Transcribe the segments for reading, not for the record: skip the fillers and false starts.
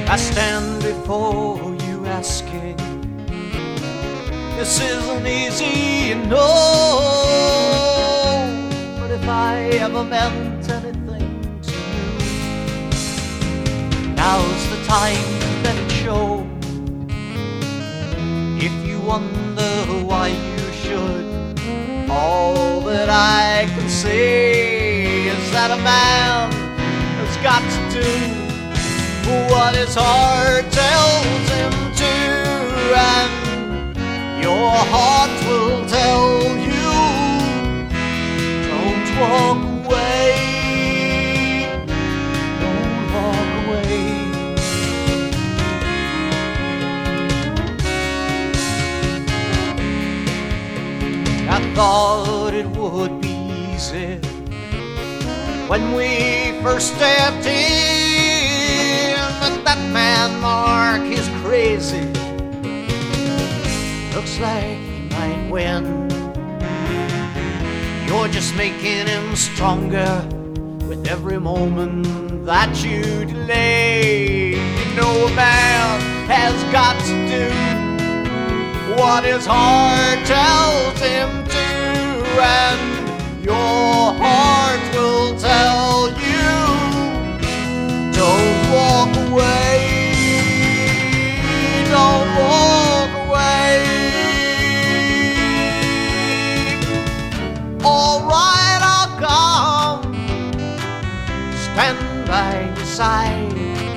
I stand before you asking, this isn't easy, you know. But if I ever meant anything to you, now's the time to let it show. If you wonder why you should, all that I can say is that a man has got to do what his heart tells him to, and your heart will tell you, don't walk away, don't walk away. I thought it would be easy when we first stepped in, but that man Mark is crazy. Looks like he might win. You're just making him stronger with every moment that you delay. You know a man has got to do what his heart tells him to, and your heart will tell you, don't walk away, don't walk away. All right, I'll come, stand by your side.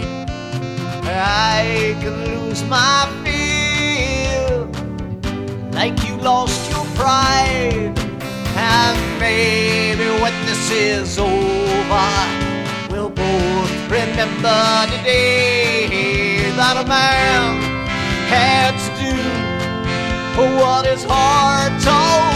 I can lose my fear like you lost your pride, and maybe when this is over, we'll both remember the day that a man had to do what his heart told